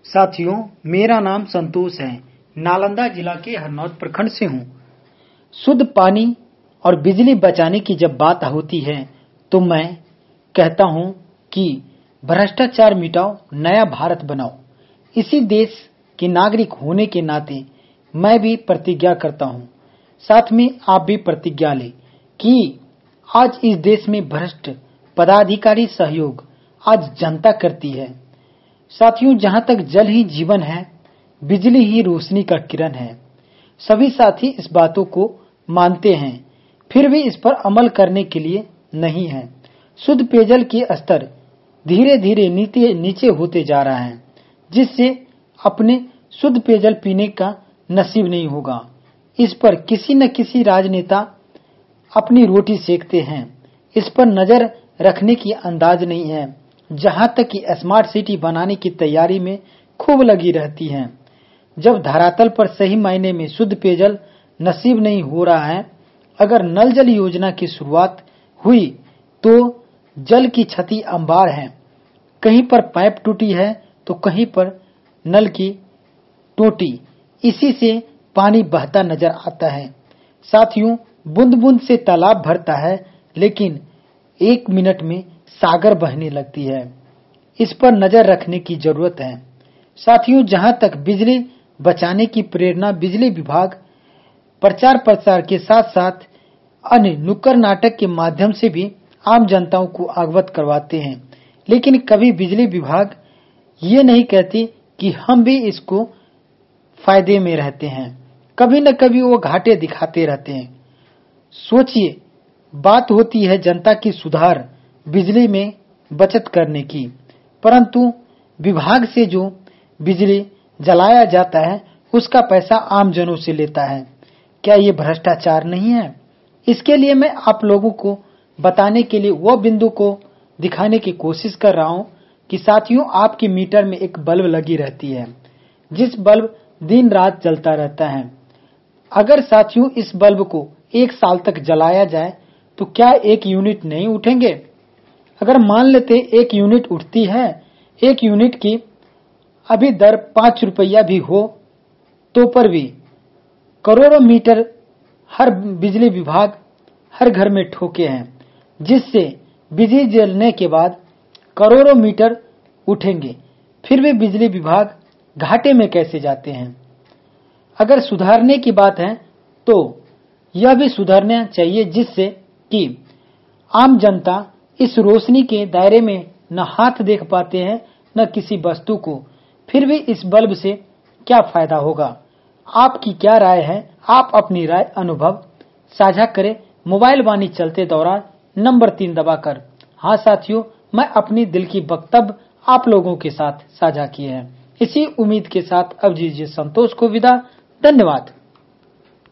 साथियों, मेरा नाम संतोष है। नालंदा जिला के हरनौत प्रखंड से हूँ। शुद्ध पानी और बिजली बचाने की जब बात होती है तो मैं कहता हूँ कि भ्रष्टाचार मिटाओ, नया भारत बनाओ। इसी देश के नागरिक होने के नाते मैं भी प्रतिज्ञा करता हूँ, साथ में आप भी प्रतिज्ञा लें कि आज इस देश में भ्रष्ट पदाधिकारी सहयोग आज जनता करती है। साथियों, जहां तक जल ही जीवन है, बिजली ही रोशनी का किरण है। सभी साथी इस बातों को मानते हैं, फिर भी इस पर अमल करने के लिए नहीं है। शुद्ध पेयजल के स्तर धीरे धीरे नीचे होते जा रहा है, जिससे अपने शुद्ध पेयजल पीने का नसीब नहीं होगा। इस पर किसी न किसी राजनेता अपनी रोटी सेकते हैं। इस पर नजर रखने की अंदाज नहीं है। जहां तक कि स्मार्ट सिटी बनाने की तैयारी में खूब लगी रहती हैं। जब धरातल पर सही मायने में शुद्ध पेयजल नसीब नहीं हो रहा है, अगर नल जल योजना की शुरुआत हुई तो जल की क्षति अंबार है। कहीं पर पाइप टूटी है तो कहीं पर नल की टोटी, इसी से पानी बहता नजर आता है। साथियों, बूंद बूंद से तालाब भरता है, लेकिन 1 मिनट में सागर बहने लगती है। इस पर नजर रखने की जरूरत है। साथियों, जहां तक बिजली बचाने की प्रेरणा बिजली विभाग प्रचार प्रसार के साथ साथ अन्य नुक्कड़ नाटक के माध्यम से भी आम जनताओं को अवगत करवाते हैं, लेकिन कभी बिजली विभाग ये नहीं कहती कि हम भी इसको फायदे में रहते हैं। कभी न कभी वो घाटे दिखाते रहते हैं। सोचिए, बात होती है जनता की सुधार, बिजली में बचत करने की, परंतु विभाग से जो बिजली जलाया जाता है उसका पैसा आम जनों से लेता है। क्या ये भ्रष्टाचार नहीं है? इसके लिए मैं आप लोगों को बताने के लिए वो बिंदु को दिखाने की कोशिश कर रहा हूं कि साथियों, आपके मीटर में एक बल्ब लगी रहती है, जिस बल्ब दिन रात जलता रहता है। अगर साथियों इस बल्ब को 1 साल तक जलाया जाए तो क्या 1 यूनिट नहीं उठेंगे? अगर मान लेते 1 यूनिट उठती है, 1 यूनिट की अभी दर 5 रुपया भी हो तो पर भी करोड़ों मीटर हर बिजली विभाग हर घर में ठोके हैं, जिससे बिजली जलने के बाद करोड़ों मीटर उठेंगे, फिर भी बिजली विभाग घाटे में कैसे जाते हैं? अगर सुधारने की बात है तो यह भी सुधरना चाहिए, जिससे कि आम जनता इस रोशनी के दायरे में न हाथ देख पाते हैं न किसी वस्तु को, फिर भी इस बल्ब से क्या फायदा होगा? आपकी क्या राय है? आप अपनी राय अनुभव साझा करें मोबाइल वाणी चलते दौरान नंबर 3 दबाकर। हाँ साथियों, मैं अपनी दिल की वक्तव्य आप लोगों के साथ साझा किए हैं। इसी उम्मीद के साथ अब दीजिए संतोष को विदा। धन्यवाद।